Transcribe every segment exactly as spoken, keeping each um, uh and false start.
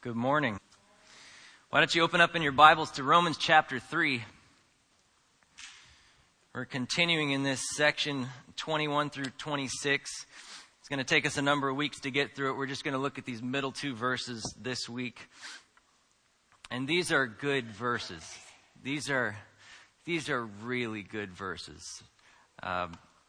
Good morning. Why don't you open up in your Bibles to Romans chapter three. We're continuing in this section twenty-one through twenty-six. It's going to take us a number of weeks to get through it. We're just going to look at these middle two verses this week. And these are good verses. These are these are really good verses. Um,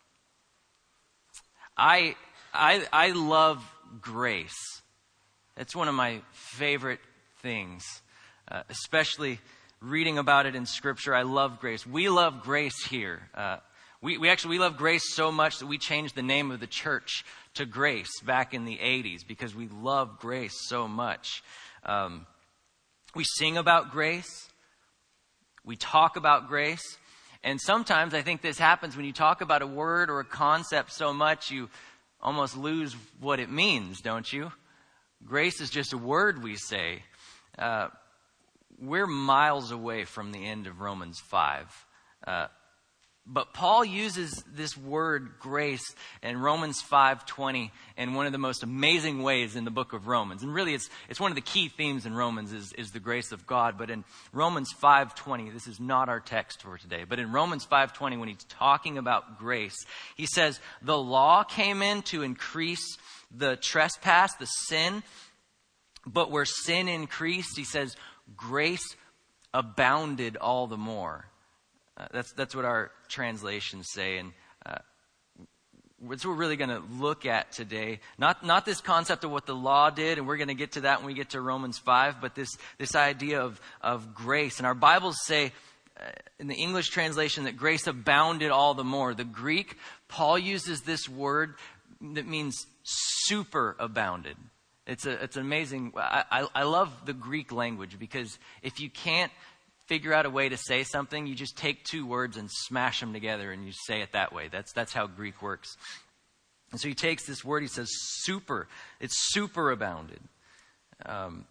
I I I love grace. It's one of my favorite things, uh, especially reading about it in Scripture. I love grace. We love grace here. Uh, we, we actually we love grace so much that we changed the name of the church to Grace back in the eighties because we love grace so much. Um, we sing about grace. We talk about grace. And sometimes I think this happens when you talk about a word or a concept so much, you almost lose what it means, don't you? Grace is just a word we say. Uh, we're miles away from the end of Romans five. Uh, but Paul uses this word grace in Romans five twenty in one of the most amazing ways in the book of Romans. And really it's it's one of the key themes in Romans is, is the grace of God. But in Romans five twenty, this is not our text for today, but in Romans five twenty, when he's talking about grace, he says, the law came in to increase the trespass, the sin, but where sin increased, he says, grace abounded all the more. Uh, that's that's what our translations say, and uh, what we're really going to look at today. Not not this concept of what the law did, and we're going to get to that when we get to Romans five, but this this idea of of grace. And our Bibles say uh, in the English translation that grace abounded all the more. The Greek, Paul uses this word that means super abounded. It's a it's amazing. I, I I love the Greek language because if you can't figure out a way to say something, you just take two words and smash them together and you say it that way. That's that's how Greek works. And so he takes this word, he says super. It's super abounded. Um,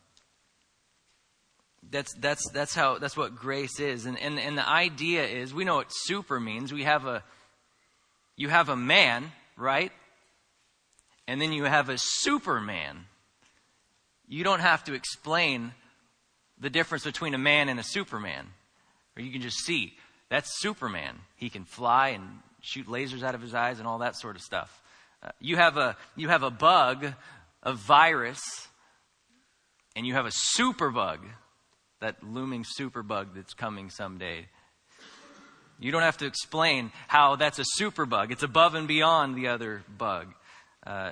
that's that's that's how that's what grace is. And and and the idea is, we know what super means. We have a you have a man, right? And then you have a Superman. You don't have to explain the difference between a man and a Superman. Or you can just see, that's Superman. He can fly and shoot lasers out of his eyes and all that sort of stuff. Uh, you have a you have a bug, a virus, and you have a superbug, that looming superbug that's coming someday. You don't have to explain how that's a superbug. It's above and beyond the other bug. Uh,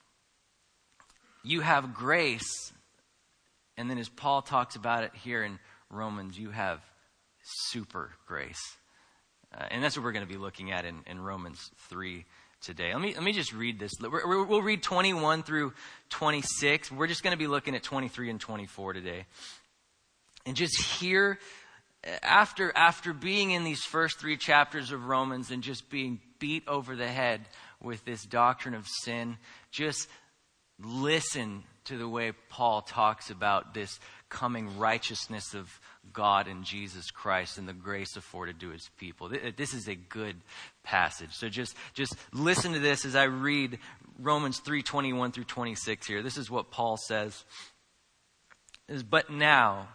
you have grace, and then as Paul talks about it here in Romans, you have super grace. Uh, and that's what we're going to be looking at in, in Romans three today. Let me let me just read this. We're, we'll read twenty-one through twenty-six. We're just going to be looking at twenty-three and twenty-four today. And just hear, after, after being in these first three chapters of Romans and just being beat over the head with this doctrine of sin, just listen to the way Paul talks about this coming righteousness of God in Jesus Christ and the grace afforded to his people. This is a good passage. So just, just listen to this as I read Romans three twenty-one through twenty-six here. This is what Paul says. It says, but now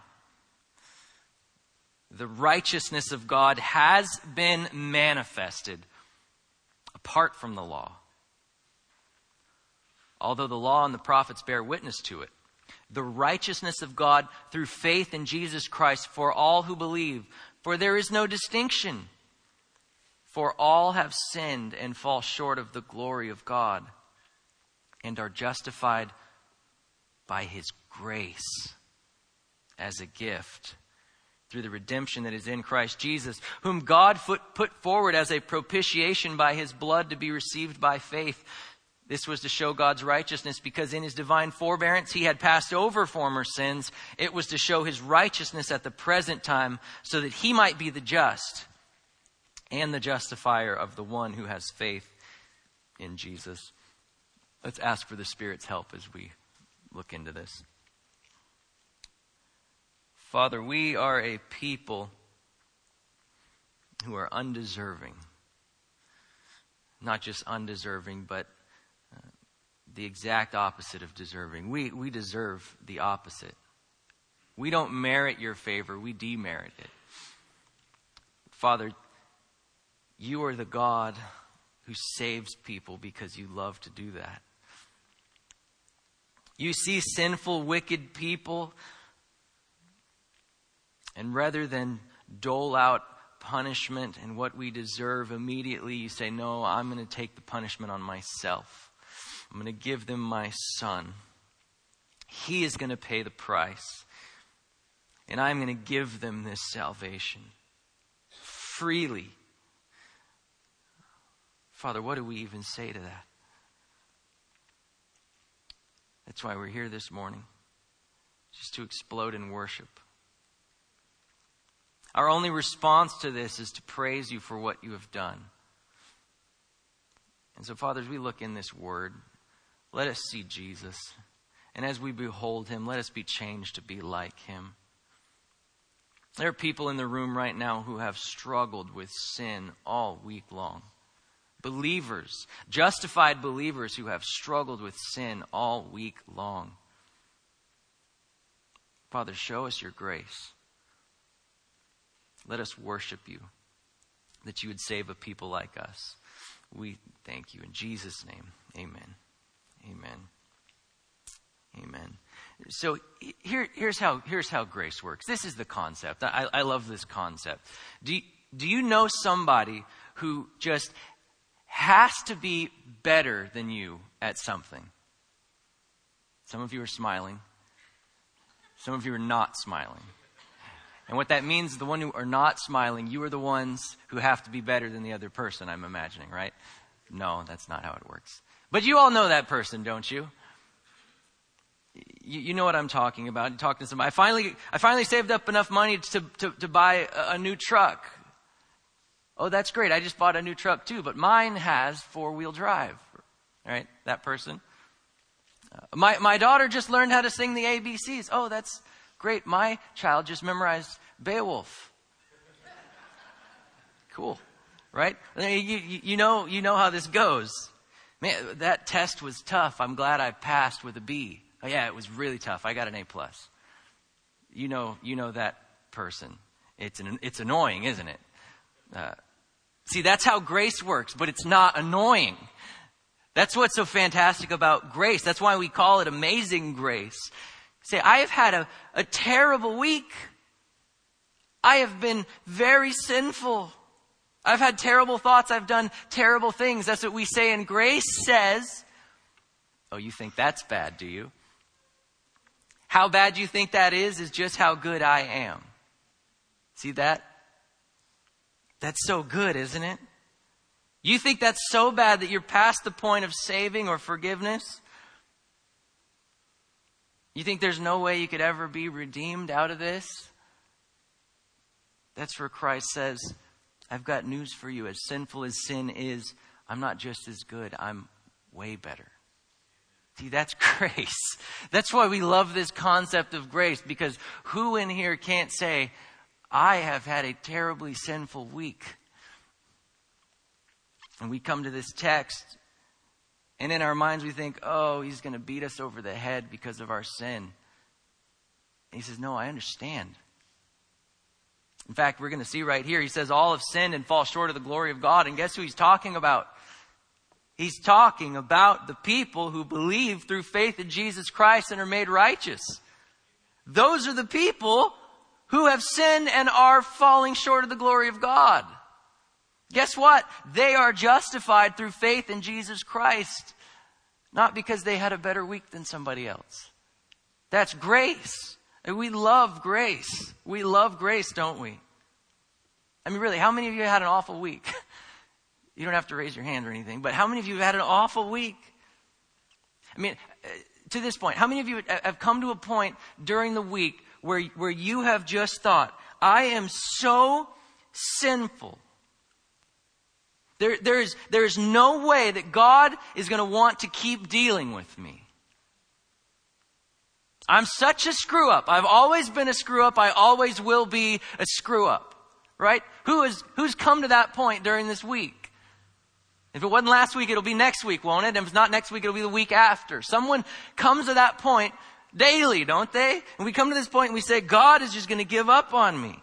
the righteousness of God has been manifested apart from the law, although the law and the prophets bear witness to it. The righteousness of God through faith in Jesus Christ for all who believe. For there is no distinction. For all have sinned and fall short of the glory of God, and are justified by his grace as a gift through the redemption that is in Christ Jesus, whom God put forward as a propitiation by his blood to be received by faith. This was to show God's righteousness, because in his divine forbearance he had passed over former sins. It was to show his righteousness at the present time, so that he might be the just and the justifier of the one who has faith in Jesus. Let's ask for the Spirit's help as we look into this. Father, we are a people who are undeserving. Not just undeserving, but the exact opposite of deserving. We we deserve the opposite. We don't merit your favor. We demerit it. Father, you are the God who saves people because you love to do that. You see sinful, wicked people, and rather than dole out punishment and what we deserve immediately, you say, no, I'm going to take the punishment on myself. I'm going to give them my son. He is going to pay the price. And I'm going to give them this salvation freely. Father, what do we even say to that? That's why we're here this morning, just to explode in worship. Our only response to this is to praise you for what you have done. And so, Father, as we look in this word, let us see Jesus. And as we behold him, let us be changed to be like him. There are people in the room right now who have struggled with sin all week long. Believers, justified believers who have struggled with sin all week long. Father, show us your grace. Let us worship you, that you would save a people like us. We thank you in Jesus' name. Amen. Amen. Amen. So here, here's how here's how grace works. This is the concept. I, I love this concept. Do you, do you know somebody who just has to be better than you at something? Some of you are smiling. Some of you are not smiling. And what that means, the one who are not smiling, you are the ones who have to be better than the other person, I'm imagining, right? No, that's not how it works. But you all know that person, don't you? You, you know what I'm talking about. You talk to somebody. I finally, I finally saved up enough money to, to, to buy a, a new truck. Oh, that's great. I just bought a new truck too, but mine has four-wheel drive. Right? That person. Uh, my, my daughter just learned how to sing the A B Cs. Oh, that's great. My child just memorized Beowulf. Cool. Right? You, you, you know, you know how this goes. Man, that test was tough. I'm glad I passed with a B. Oh yeah, it was really tough. I got an A plus. You know, you know that person. It's an, it's annoying, isn't it? Uh, see, that's how grace works, but it's not annoying. That's what's so fantastic about grace. That's why we call it amazing grace. Say, I have had a, a terrible week. I have been very sinful. I've had terrible thoughts. I've done terrible things. That's what we say. And grace says, oh, you think that's bad, do you? How bad you think that is, is just how good I am. See that? That's so good, isn't it? You think that's so bad that you're past the point of saving or forgiveness? You think there's no way you could ever be redeemed out of this? That's where Christ says, I've got news for you. As sinful as sin is, I'm not just as good. I'm way better. See, that's grace. That's why we love this concept of grace, because who in here can't say, I have had a terribly sinful week? And we come to this text, and in our minds we think, oh, he's going to beat us over the head because of our sin. And he says, no, I understand. In fact, we're going to see right here, he says, all have sinned and fall short of the glory of God. And guess who he's talking about? He's talking about the people who believe through faith in Jesus Christ and are made righteous. Those are the people who have sinned and are falling short of the glory of God. Guess what? They are justified through faith in Jesus Christ, not because they had a better week than somebody else. That's grace. And we love grace. We love grace, don't we? I mean, really, how many of you had an awful week? You don't have to raise your hand or anything, but how many of you have had an awful week? I mean, to this point, how many of you have come to a point during the week where, where you have just thought, I am so sinful. There, there's, there's no way that God is going to want to keep dealing with me. I'm such a screw up. I've always been a screw up. I always will be a screw up. Right? Who is, who's come to that point during this week? If it wasn't last week, it'll be next week, won't it? If it's not next week, it'll be the week after. Someone comes to that point daily, don't they? And we come to this point and we say, God is just going to give up on me.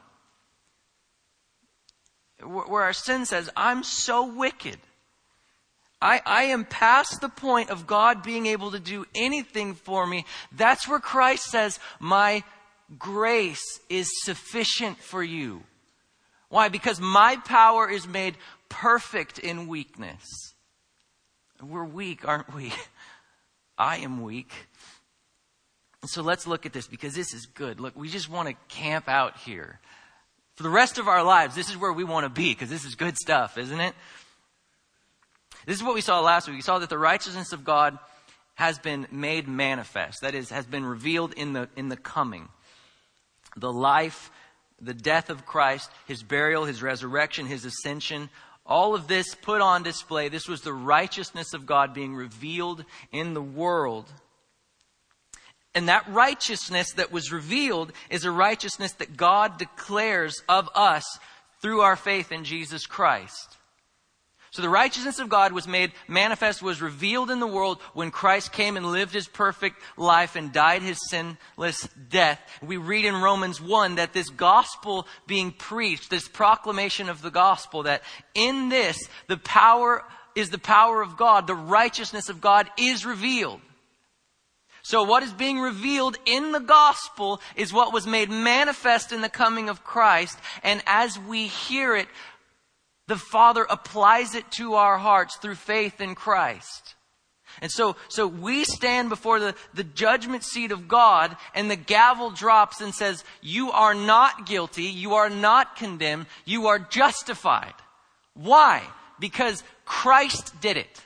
Where our sin says, I'm so wicked. I, I am past the point of God being able to do anything for me. That's where Christ says, my grace is sufficient for you. Why? Because my power is made perfect in weakness. We're weak, aren't we? I am weak. So let's look at this because this is good. Look, we just want to camp out here. For the rest of our lives, this is where we want to be because this is good stuff, isn't it? This is what we saw last week. We saw that the righteousness of God has been made manifest. That is, has been revealed in the in the coming. The life, the death of Christ, his burial, his resurrection, his ascension, all of this put on display. This was the righteousness of God being revealed in the world. And that righteousness that was revealed is a righteousness that God declares of us through our faith in Jesus Christ. So the righteousness of God was made manifest, was revealed in the world when Christ came and lived his perfect life and died his sinless death. We read in Romans one that this gospel being preached, this proclamation of the gospel, that in this the power is the power of God, the righteousness of God is revealed. So what is being revealed in the gospel is what was made manifest in the coming of Christ. And as we hear it, the Father applies it to our hearts through faith in Christ. And so, so we stand before the, the judgment seat of God and the gavel drops and says, you are not guilty, you are not condemned, you are justified. Why? Because Christ did it.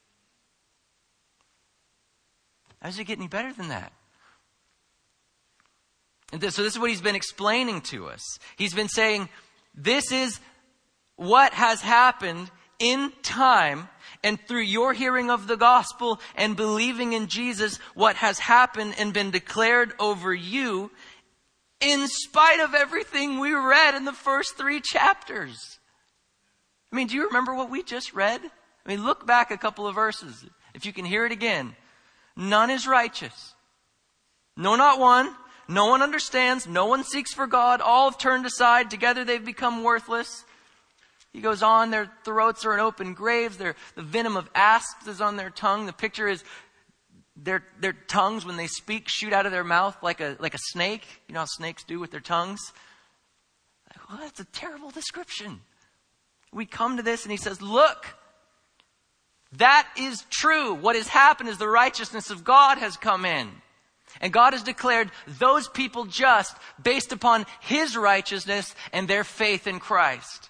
How does it get any better than that? And this, so this is what he's been explaining to us. He's been saying, this is what has happened in time, and through your hearing of the gospel and believing in Jesus, what has happened and been declared over you in spite of everything we read in the first three chapters. I mean, do you remember what we just read? I mean, look back a couple of verses, if you can hear it again. None is righteous. No, not one. No one understands. No one seeks for God. All have turned aside. Together they've become worthless. He goes on, their throats are in open graves. Their, the venom of asps is on their tongue. The picture is their, their tongues, when they speak, shoot out of their mouth like a, like a snake. You know how snakes do with their tongues? Like, well, that's a terrible description. We come to this and he says, look, that is true. What has happened is the righteousness of God has come in. And God has declared those people just based upon his righteousness and their faith in Christ.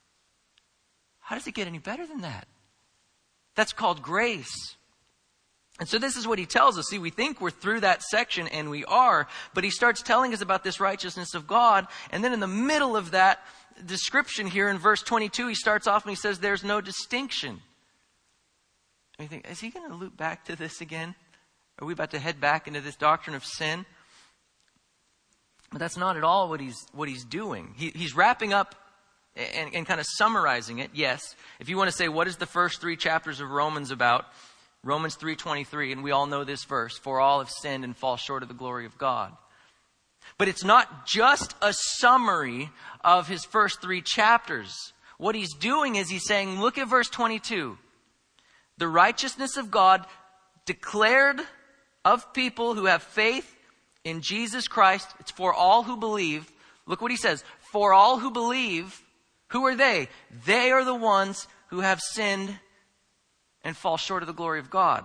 How does it get any better than that? That's called grace. And so this is what he tells us. See, we think we're through that section, and we are. But he starts telling us about this righteousness of God. And then in the middle of that description here in verse twenty-two, he starts off and he says there's no distinction. And you think, is he going to loop back to this again? Are we about to head back into this doctrine of sin? But that's not at all what he's what he's doing. He, he's wrapping up and, and kind of summarizing it. Yes, if you want to say, what is the first three chapters of Romans about? Romans three twenty-three, and we all know this verse, for all have sinned and fall short of the glory of God. But it's not just a summary of his first three chapters. What he's doing is he's saying, look at verse twenty-two. The righteousness of God declared of people who have faith in Jesus Christ. It's for all who believe. Look what he says. For all who believe, who are they? They are the ones who have sinned and fall short of the glory of God.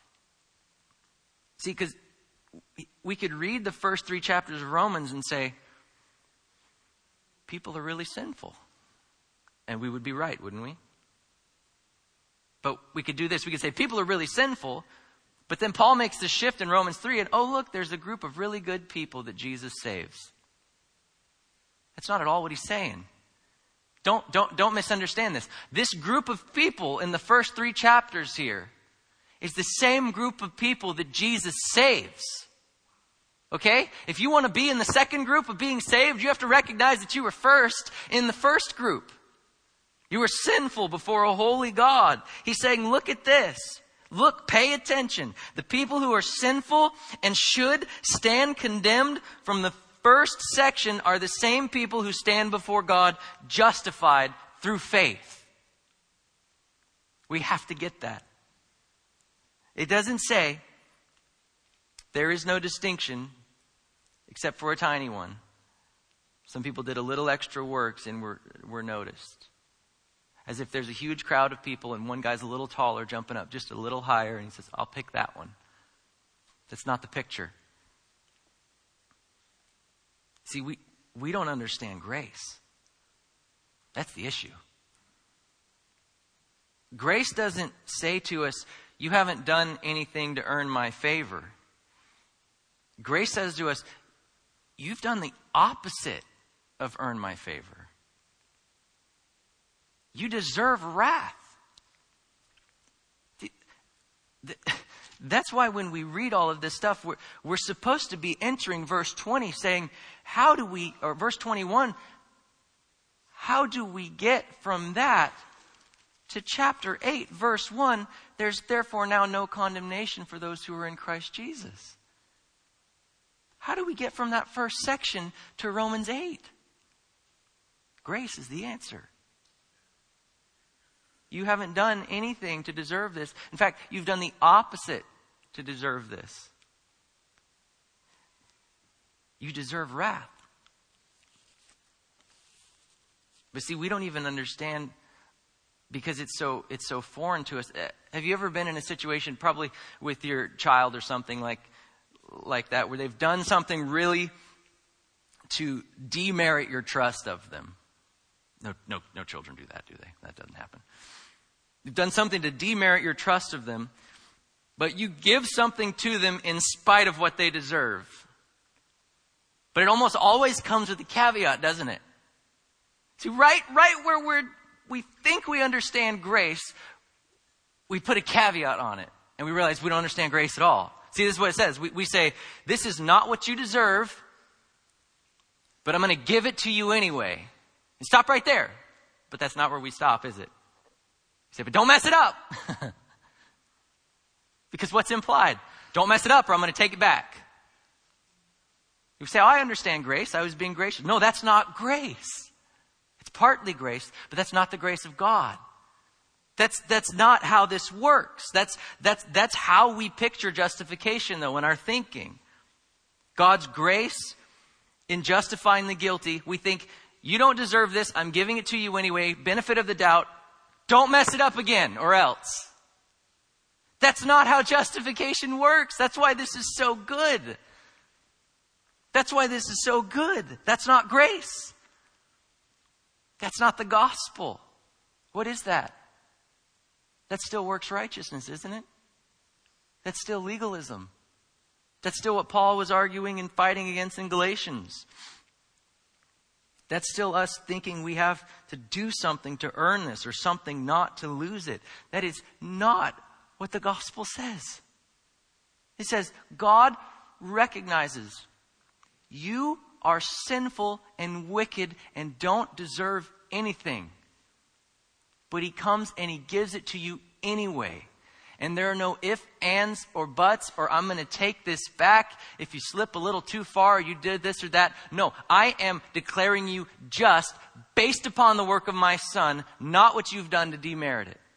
See, because we could read the first three chapters of Romans and say, people are really sinful. And we would be right, wouldn't we? But we could do this. We could say people are really sinful. But then Paul makes the shift in Romans three. And oh, look, there's a group of really good people that Jesus saves. That's not at all what he's saying. Don't, don't, don't misunderstand this. This group of people in the first three chapters here is the same group of people that Jesus saves. Okay? If you want to be in the second group of being saved, you have to recognize that you were first in the first group. You were sinful before a holy God. He's saying, look at this. Look, pay attention. The people who are sinful and should stand condemned from the first section are the same people who stand before God justified through faith. We have to get that. It doesn't say there is no distinction except for a tiny one. Some people did a little extra works and were, were noticed. As if there's a huge crowd of people and one guy's a little taller, jumping up just a little higher, and he says, I'll pick that one. That's not the picture. See, we, we don't understand grace. That's the issue. Grace doesn't say to us, you haven't done anything to earn my favor. Grace says to us, you've done the opposite of earn my favor. You deserve wrath. That's why when we read all of this stuff, we're, we're supposed to be entering verse twenty saying, how do we, or verse twenty-one, how do we get from that to chapter eight, verse one, there's therefore now no condemnation for those who are in Christ Jesus. How do we get from that first section to Romans eight? Grace is the answer. You haven't done anything to deserve this. In fact, you've done the opposite to deserve this. You deserve wrath. But see, we don't even understand because it's so it's so foreign to us. Have you ever been in a situation, probably with your child or something like like that, where they've done something really to demerit your trust of them? No, no, no children do that, do they? That doesn't happen. You've done something to demerit your trust of them, but you give something to them in spite of what they deserve. But it almost always comes with a caveat, doesn't it? See, right, right where we're, we think we understand grace, we put a caveat on it, and we realize we don't understand grace at all. See, this is what it says. We, we say, this is not what you deserve, but I'm going to give it to you anyway. And stop right there. But that's not where we stop, is it? You say, but don't mess it up. Because what's implied? Don't mess it up or I'm going to take it back. You say, oh, I understand grace. I was being gracious. No, that's not grace. It's partly grace, but that's not the grace of God. That's, that's not how this works. That's, that's, that's how we picture justification, though, in our thinking. God's grace in justifying the guilty, we think, you don't deserve this. I'm giving it to you anyway. Benefit of the doubt. Don't mess it up again or else. That's not how justification works. That's why this is so good. That's why this is so good. That's not grace. That's not the gospel. What is that? That still works righteousness, isn't it? That's still legalism. That's still what Paul was arguing and fighting against in Galatians. That's still us thinking we have to do something to earn this or something not to lose it. That is not what the gospel says. It says God recognizes you are sinful and wicked and don't deserve anything. But he comes and he gives it to you anyway. And there are no ifs, ands, or buts, or I'm going to take this back if you slip a little too far, or you did this or that. No, I am declaring you just based upon the work of my Son, not what you've done to demerit it.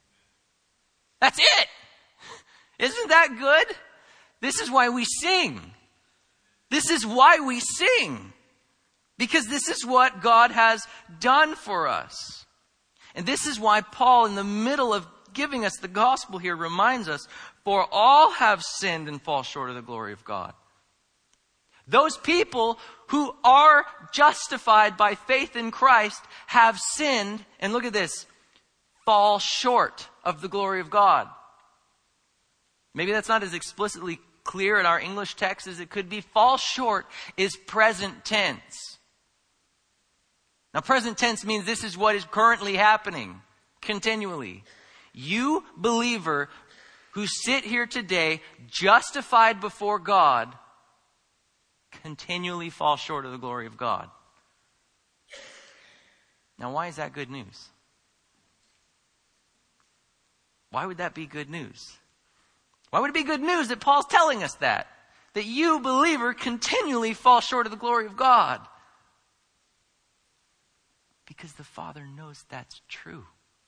That's it. Isn't that good? This is why we sing. This is why we sing. Because this is what God has done for us. And this is why Paul, in the middle of giving us the gospel here, reminds us, for all have sinned and fall short of the glory of God. Those people who are justified by faith in Christ have sinned, and look at this, fall short of the glory of God. Maybe that's not as explicitly clear in our English text as it could be. Fall short is present tense. Now, present tense means this is what is currently happening continually. You, believer, who sit here today, justified before God, continually fall short of the glory of God. Now, why is that good news? Why would that be good news? Why would it be good news that Paul's telling us that? That you, believer, continually fall short of the glory of God. Because the Father knows that's true.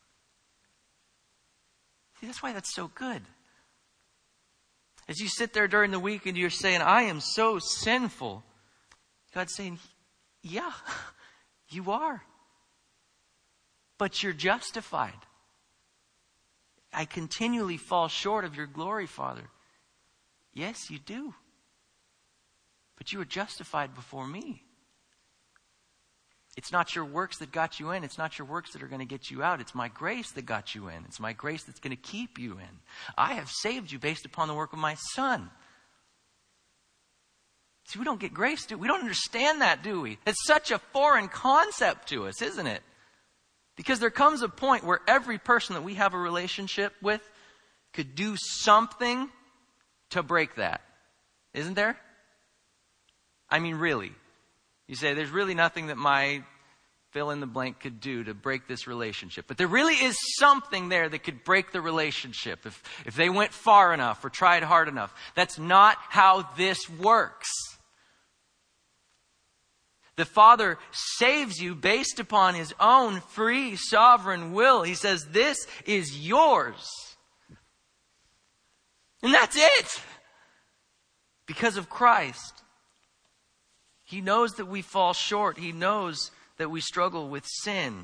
See, that's why that's so good. As you sit there during the week and you're saying, I am so sinful. God's saying, yeah, you are. But you're justified. I continually fall short of your glory, Father. Yes, you do. But you are justified before me. It's not your works that got you in. It's not your works that are going to get you out. It's my grace that got you in. It's my grace that's going to keep you in. I have saved you based upon the work of my Son. See, we don't get grace, do we? We don't understand that, do we? It's such a foreign concept to us, isn't it? Because there comes a point where every person that we have a relationship with could do something to break that. Isn't there? I mean, really. You say, there's really nothing that my fill in the blank could do to break this relationship. But there really is something there that could break the relationship if, if they went far enough or tried hard enough. That's not how this works. The Father saves you based upon His own free, sovereign will. He says, this is yours. And that's it. Because of Christ. He knows that we fall short. He knows that we struggle with sin.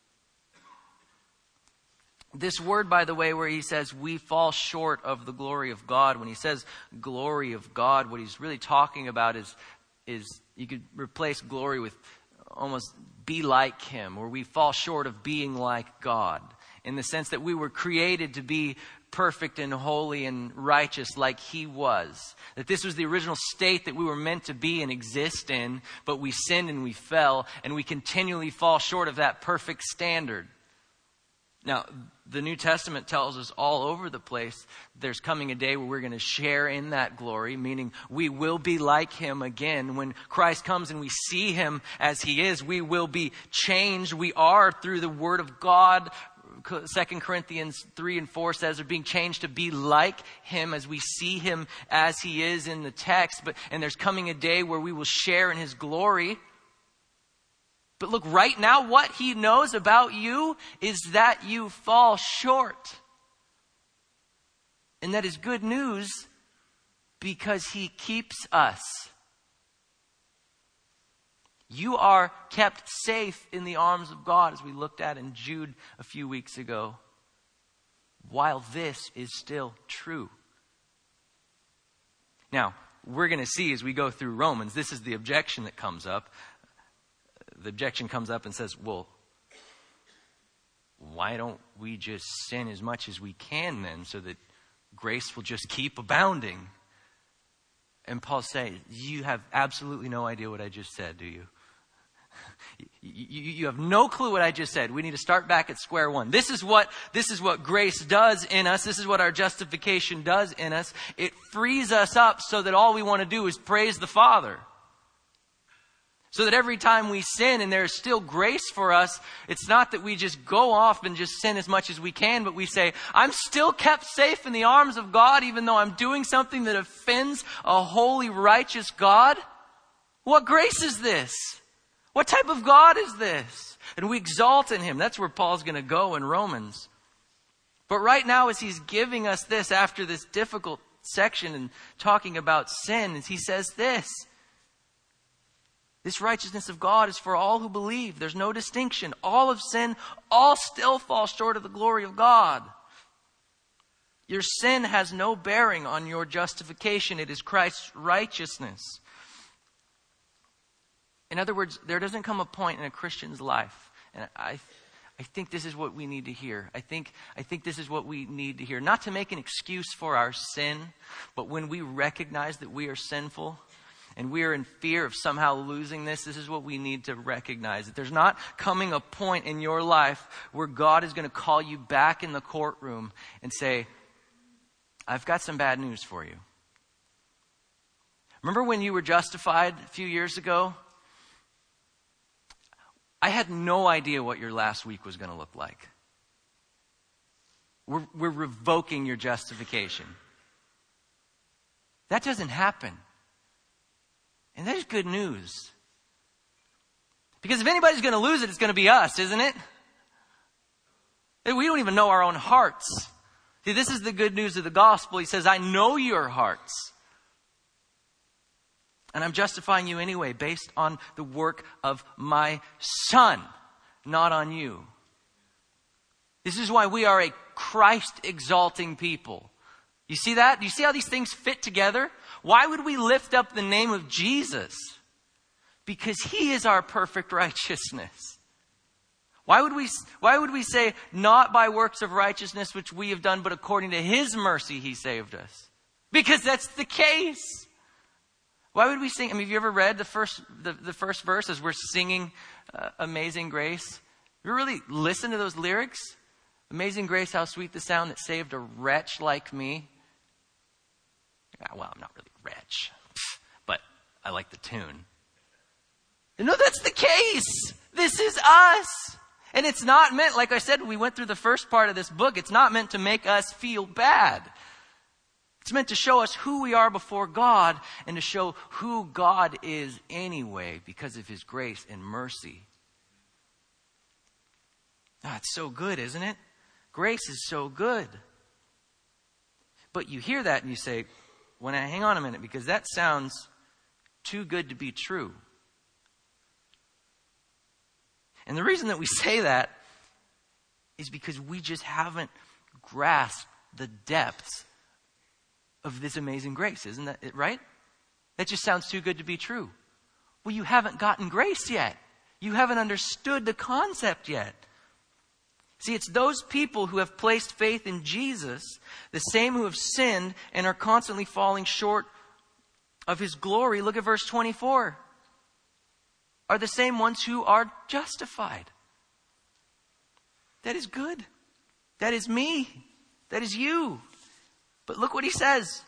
This word, by the way, where he says we fall short of the glory of God, when he says glory of God, what he's really talking about is, is you could replace glory with almost be like Him, or we fall short of being like God, in the sense that we were created to be perfect and holy and righteous like He was. That this was the original state that we were meant to be and exist in, but we sinned and we fell, and we continually fall short of that perfect standard. Now, the New Testament tells us all over the place there's coming a day where we're going to share in that glory, meaning we will be like Him again. When Christ comes and we see Him as He is, we will be changed. We are, through the Word of God. Second Corinthians three and four says we're being changed to be like Him as we see Him as He is in the text. But and there's coming a day where we will share in His glory. But look, right now, what He knows about you is that you fall short. And that is good news because He keeps us. You are kept safe in the arms of God, as we looked at in Jude a few weeks ago, while this is still true. Now, we're going to see as we go through Romans, this is the objection that comes up. The objection comes up and says, well, why don't we just sin as much as we can then, so that grace will just keep abounding? And Paul says, you have absolutely no idea what I just said, do you? You, you have no clue what I just said. We need to start back at square one. This is what, this is what grace does in us. This is what our justification does in us. It frees us up so that all we want to do is praise the Father. So that every time we sin and there is still grace for us, it's not that we just go off and just sin as much as we can, but we say, I'm still kept safe in the arms of God, even though I'm doing something that offends a holy, righteous God. What grace is this? What type of God is this? And we exalt in Him. That's where Paul's going to go in Romans. But right now, as he's giving us this after this difficult section and talking about sin, he says this. This righteousness of God is for all who believe. There's no distinction. All have sinned. All still fall short of the glory of God. Your sin has no bearing on your justification. It is Christ's righteousness. In other words, there doesn't come a point in a Christian's life, and I, I think this is what we need to hear. I think, I think this is what we need to hear. Not to make an excuse for our sin, but when we recognize that we are sinful, and we are in fear of somehow losing this, this is what we need to recognize. That there's not coming a point in your life where God is going to call you back in the courtroom and say, I've got some bad news for you. Remember when you were justified a few years ago? I had no idea what your last week was going to look like. We're, we're revoking your justification. That doesn't happen. And that is good news. Because if anybody's going to lose it, it's going to be us, isn't it? We don't even know our own hearts. See, this is the good news of the gospel. He says, I know your hearts. And I'm justifying you anyway, based on the work of my Son, not on you. This is why we are a Christ-exalting people. You see that? Do you see how these things fit together? Why would we lift up the name of Jesus? Because He is our perfect righteousness. Why would we, why would we say, not by works of righteousness which we have done, but according to His mercy He saved us? Because that's the case. Why would we sing? I mean, have you ever read the first, the, the first verse as we're singing uh, Amazing Grace? Have you really listened to those lyrics? Amazing grace, how sweet the sound that saved a wretch like me. Yeah, well, I'm not really wretch, but I like the tune. No, that's the case. This is us. And it's not meant, like I said, we went through the first part of this book. It's not meant to make us feel bad. It's meant to show us who we are before God and to show who God is anyway because of His grace and mercy. Ah, it's so good, isn't it? Grace is so good. But you hear that and you say, well, now hang on a minute, because that sounds too good to be true. And the reason that we say that is because we just haven't grasped the depths of this amazing grace. Isn't that it, right? That just sounds too good to be true. Well, you haven't gotten grace yet. You haven't understood the concept yet. See, it's those people who have placed faith in Jesus, the same who have sinned and are constantly falling short of His glory. Look at verse twenty-four. Are the same ones who are justified. That is good. That is me. That is you. But look what he says.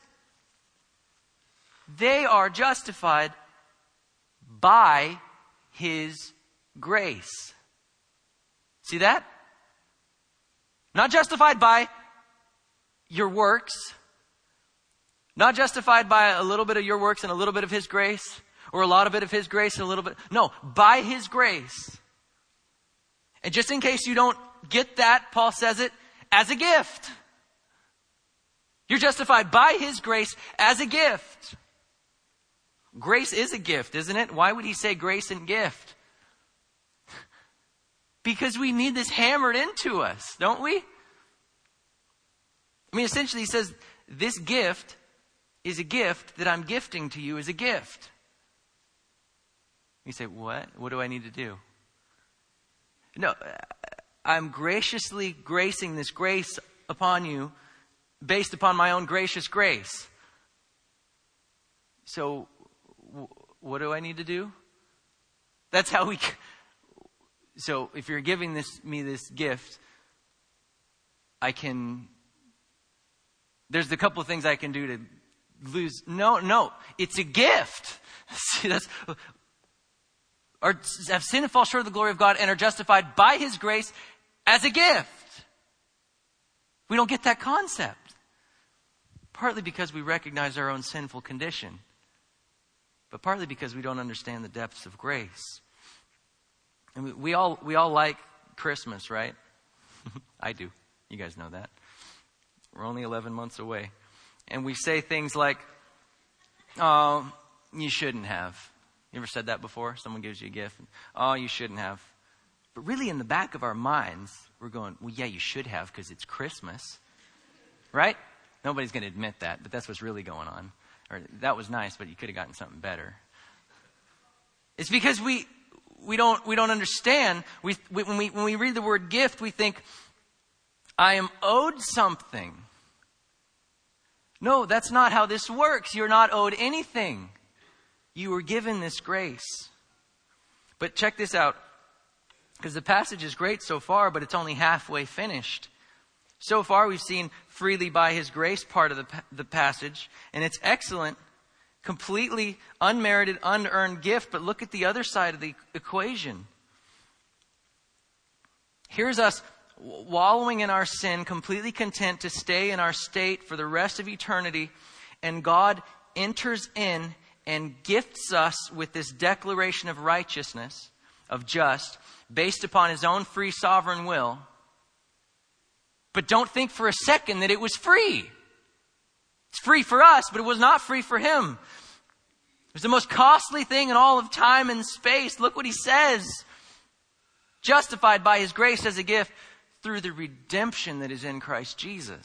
They are justified by His grace. See that? Not justified by your works. Not justified by a little bit of your works and a little bit of His grace. Or a lot of it of His grace and a little bit. No, by His grace. And just in case you don't get that, Paul says it as a gift. You're justified by His grace as a gift. Grace is a gift, isn't it? Why would he say grace and gift? Because we need this hammered into us, don't we? I mean, essentially he says, this gift is a gift that I'm gifting to you as a gift. You say, what? What do I need to do? No, I'm graciously gracing this grace upon you based upon my own gracious grace. So, w- what do I need to do? That's how we... So, if you're giving this me this gift, I can... There's a couple of things I can do to lose... No, no, it's a gift. See, that's... Or have sinned and fall short of the glory of God and are justified by His grace as a gift. We don't get that concept. Partly because we recognize our own sinful condition. But partly because we don't understand the depths of grace. And we, we all we all like Christmas, right? I do. You guys know that. We're only eleven months away. And we say things like, oh, you shouldn't have. You ever said that before? Someone gives you a gift. And, oh, you shouldn't have. But really in the back of our minds, we're going, well, yeah, you should have because it's Christmas. Right? Nobody's going to admit that, but that's what's really going on. Or that was nice, but you could have gotten something better. It's because we we don't we don't understand. We, we when we when we read the word gift, we think, I am owed something. No, that's not how this works. You're not owed anything. You were given this grace. But check this out. Because the passage is great so far, but it's only halfway finished. So far we've seen freely by His grace part of the, the passage. And it's excellent. Completely unmerited, unearned gift. But look at the other side of the equation. Here's us wallowing in our sin, completely content to stay in our state for the rest of eternity. And God enters in and gifts us with this declaration of righteousness, of just, based upon his own free sovereign will. But don't think for a second that it was free. It's free for us, but it was not free for him. It was the most costly thing in all of time and space. Look what he says. Justified by his grace as a gift through the redemption that is in Christ Jesus.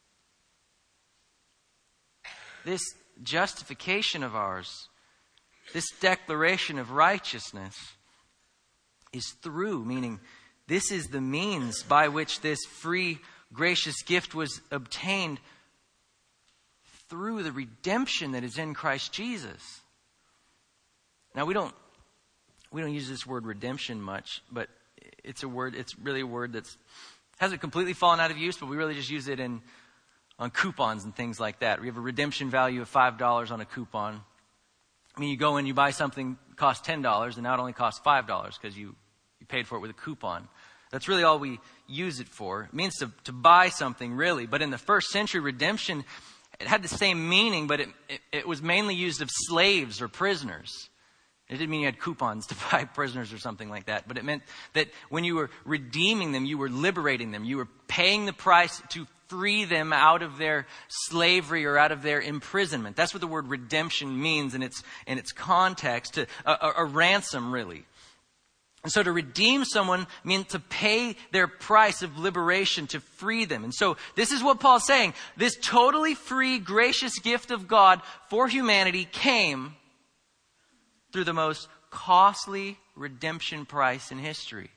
This justification of ours, this declaration of righteousness, is through, meaning this is the means by which this free, gracious gift was obtained, through the redemption that is in Christ Jesus. Now we don't we don't use this word redemption much, but it's a word, it's really a word that's hasn't completely fallen out of use, but we really just use it in on coupons and things like that. We have a redemption value of five dollars on a coupon. I mean, you go in, you buy something that costs ten dollars, and now it only costs five dollars because you, you paid for it with a coupon. That's really all we use it for. It means to, to buy something, really. But in the first century, redemption, it had the same meaning, but it, it, it was mainly used of slaves or prisoners. It didn't mean you had coupons to buy prisoners or something like that. But it meant that when you were redeeming them, you were liberating them. You were paying the price to free them out of their slavery or out of their imprisonment. That's what the word redemption means in its, in its context. To, a, a ransom, really. And so to redeem someone meant to pay their price of liberation, to free them. And so this is what Paul's saying. This totally free, gracious gift of God for humanity came through the most costly redemption price in history.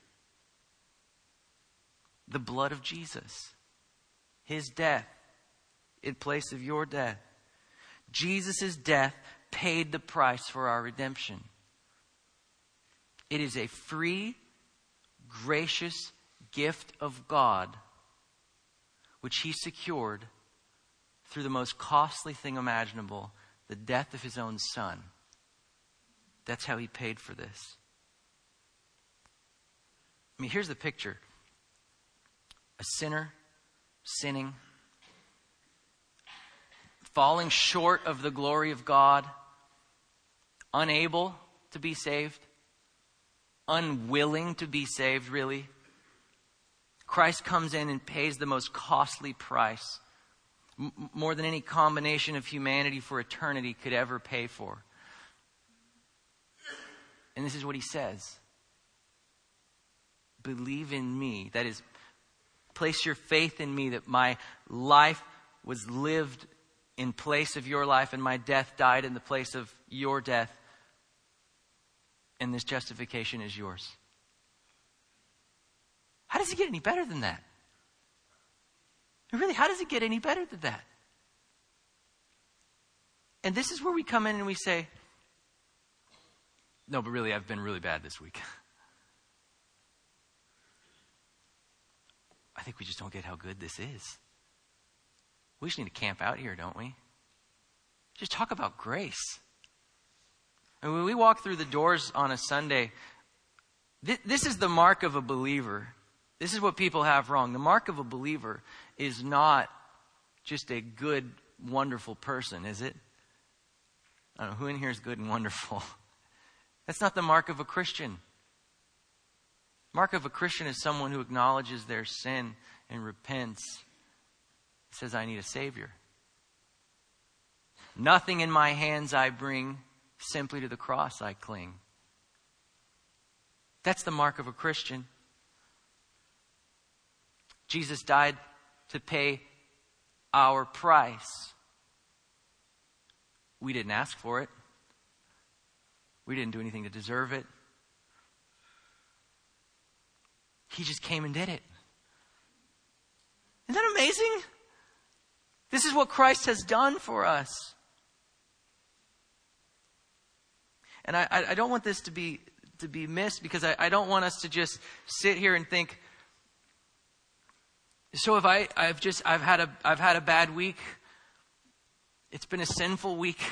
The blood of Jesus. His death in place of your death. Jesus' death paid the price for our redemption. It is a free, gracious gift of God which he secured through the most costly thing imaginable, the death of his own son. That's how he paid for this. I mean, here's the picture. A sinner sinning, falling short of the glory of God, unable to be saved, unwilling to be saved, really. Christ comes in and pays the most costly price, m- more than any combination of humanity for eternity could ever pay for. And this is what he says. Believe in me. That is, place your faith in me that my life was lived in place of your life and my death died in the place of your death. And this justification is yours. How does it get any better than that? Really, how does it get any better than that? And this is where we come in and we say, no, but really, I've been really bad this week. I think we just don't get how good this is. We just need to camp out here, don't we? Just talk about grace. And when we walk through the doors on a Sunday, th- this is the mark of a believer. This is what people have wrong. The mark of a believer is not just a good, wonderful person, is it? I don't know, who in here is good and wonderful? That's not the mark of a Christian. Mark of a Christian is someone who acknowledges their sin and repents. Says, I need a Savior. Nothing in my hands I bring, simply to the cross I cling. That's the mark of a Christian. Jesus died to pay our price. We didn't ask for it. We didn't do anything to deserve it. He just came and did it. Isn't that amazing? This is what Christ has done for us. And I, I don't want this to be to be missed, because I, I don't want us to just sit here and think, so if I I've just I've had a I've had a bad week. It's been a sinful week.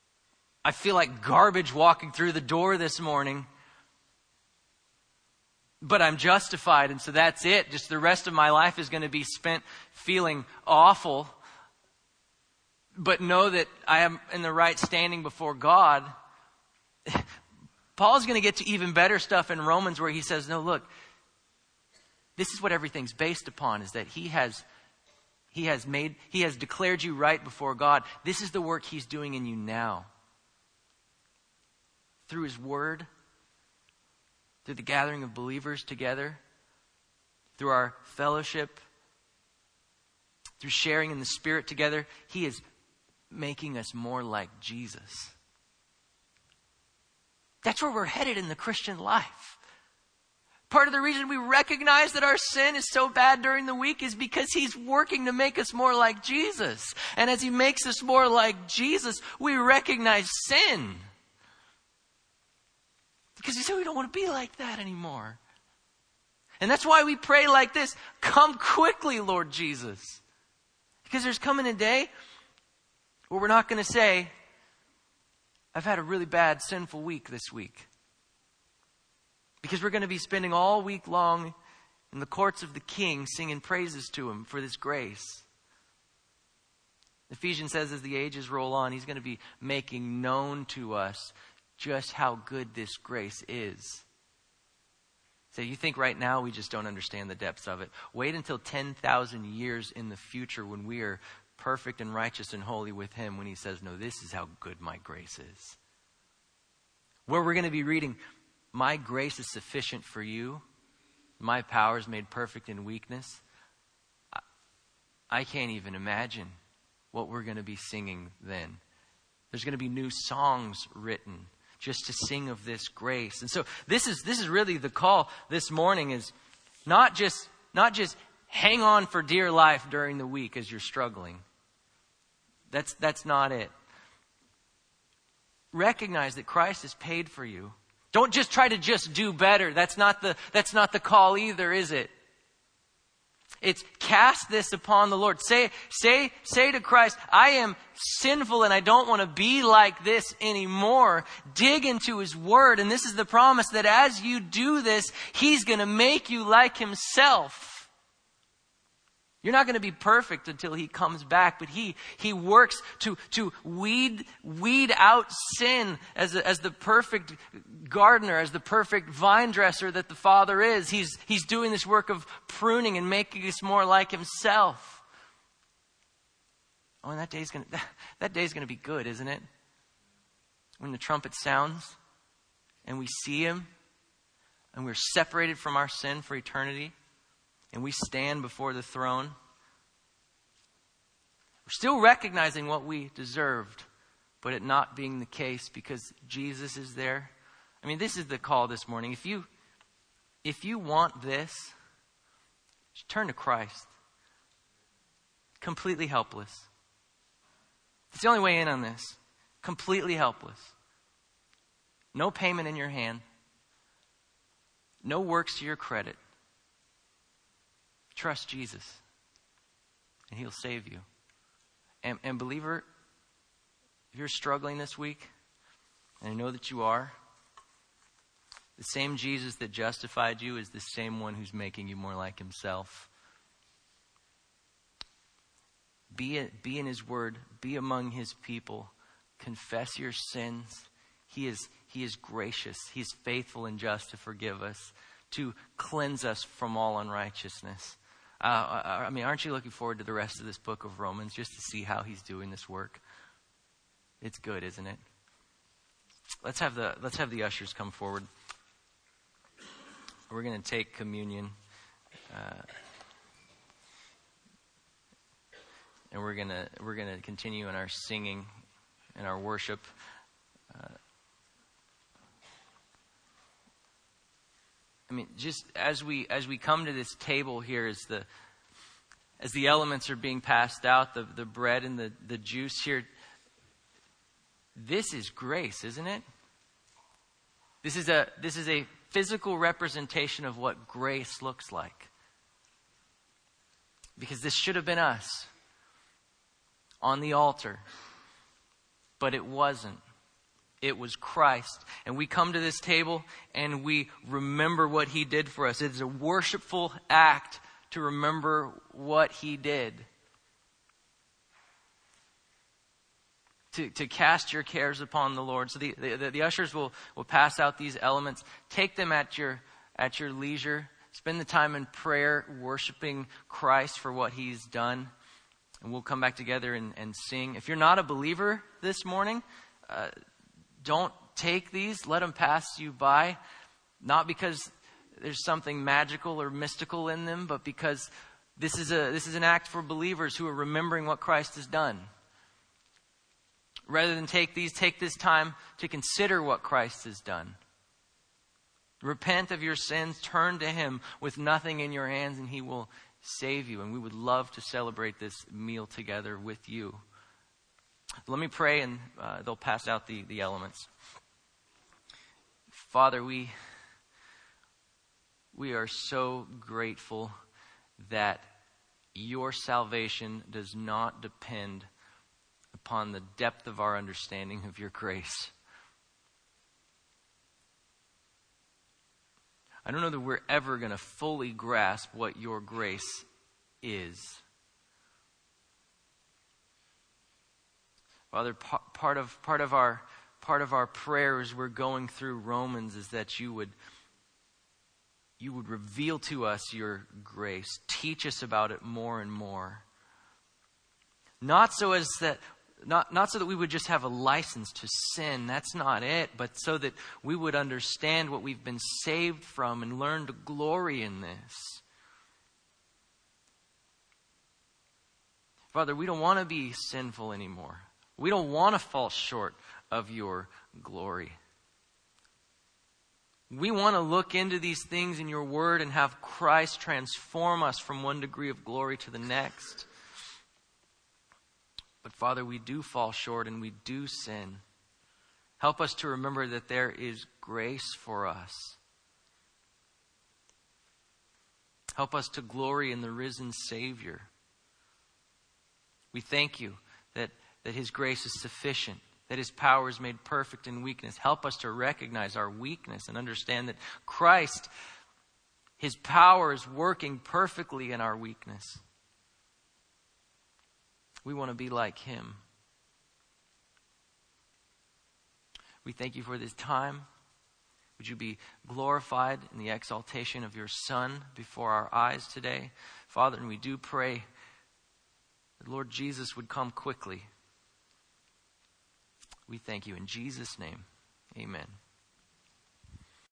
I feel like garbage walking through the door this morning. but I'm justified, and so that's it. Just the rest of my life is going to be spent feeling awful. But know that I am in the right standing before God. Paul's going to get to even better stuff in Romans where he says, no, look, this is what everything's based upon, is that he has he has made he has declared you right before God. This is the work he's doing in you now. Through his word, through the gathering of believers together, through our fellowship, through sharing in the Spirit together, he is making us more like Jesus. That's where we're headed in the Christian life. Part of the reason we recognize that our sin is so bad during the week is because he's working to make us more like Jesus. And as he makes us more like Jesus, we recognize sin. Because he said we don't want to be like that anymore. And that's why we pray like this. Come quickly, Lord Jesus. Because there's coming a day where we're not going to say, I've had a really bad sinful week this week. Because we're going to be spending all week long in the courts of the King singing praises to him for this grace. Ephesians says as the ages roll on, he's going to be making known to us just how good this grace is. So you think right now we just don't understand the depths of it. Wait until ten thousand years in the future when we are perfect and righteous and holy with him, when he says, no, this is how good my grace is. Where we're going to be reading, my grace is sufficient for you. My power is made perfect in weakness. I, I can't even imagine what we're going to be singing then. There's going to be new songs written just to sing of this grace. And so this is this is really the call this morning, is not just not just hang on for dear life during the week as you're struggling. That's that's not it. Recognize that Christ has paid for you. Don't just try to just do better. That's not the that's not the call either, is it? It's cast this upon the Lord. Say, say, say to Christ, I am sinful and I don't want to be like this anymore. Dig into his word. And this is the promise that as you do this, he's going to make you like himself. You're not going to be perfect until he comes back, but he he works to to weed weed out sin as a, as the perfect gardener, as the perfect vine dresser that the Father is. He's he's doing this work of pruning and making us more like himself. Oh, and that day's going to that day's going to be good, isn't it? When the trumpet sounds and we see him and we're separated from our sin for eternity. And we stand before the throne. We're still recognizing what we deserved, but it not being the case because Jesus is there. I mean, this is the call this morning. If you, if you want this, just turn to Christ. Completely helpless. It's the only way in on this. Completely helpless. No payment in your hand. No works to your credit. Trust Jesus, and he'll save you. And, and believer, if you're struggling this week, and I know that you are, the same Jesus that justified you is the same one who's making you more like himself. Be, a, be in his word. Be among his people. Confess your sins. He is, he is gracious. He is faithful and just to forgive us, to cleanse us from all unrighteousness. Uh, I mean, aren't you looking forward to the rest of this book of Romans just to see how he's doing this work? It's good, isn't it? Let's have the let's have the ushers come forward. We're going to take communion, uh, and we're gonna we're gonna continue in our singing and our worship. Uh, I mean, just as we as we come to this table here, as the as the elements are being passed out, the, the bread and the, the juice here, this is grace, isn't it? This is a this is a physical representation of what grace looks like. Because this should have been us on the altar, but it wasn't. It was Christ. And we come to this table and we remember what he did for us. It is a worshipful act to remember what he did. To, to cast your cares upon the Lord. So the, the, the ushers will, will pass out these elements. Take them at your, at your leisure. Spend the time in prayer, worshiping Christ for what he's done. And we'll come back together and, and sing. If you're not a believer this morning, uh, don't take these. Let them pass you by. Not because there's something magical or mystical in them, but because this is a this is an act for believers who are remembering what Christ has done. Rather than take these, take this time to consider what Christ has done. Repent of your sins, turn to him with nothing in your hands, and he will save you. And we would love to celebrate this meal together with you. Let me pray, and uh, they'll pass out the, the elements. Father, we we are so grateful that your salvation does not depend upon the depth of our understanding of your grace. I don't know that we're ever going to fully grasp what your grace is. Father, part of part of our part of our prayers we're going through Romans is that you would you would reveal to us your grace, teach us about it more and more. Not so as that not not so that we would just have a license to sin, that's not it, but so that we would understand what we've been saved from and learn to glory in this. Father, we don't want to be sinful anymore. We don't want to fall short of your glory. We want to look into these things in your word and have Christ transform us from one degree of glory to the next. But Father, we do fall short and we do sin. Help us to remember that there is grace for us. Help us to glory in the risen Savior. We thank you that that his grace is sufficient, that his power is made perfect in weakness. Help us to recognize our weakness and understand that Christ, his power is working perfectly in our weakness. We want to be like him. We thank you for this time. Would you be glorified in the exaltation of your Son before our eyes today? Father, and we do pray that Lord Jesus would come quickly. We thank you in Jesus' name. Amen.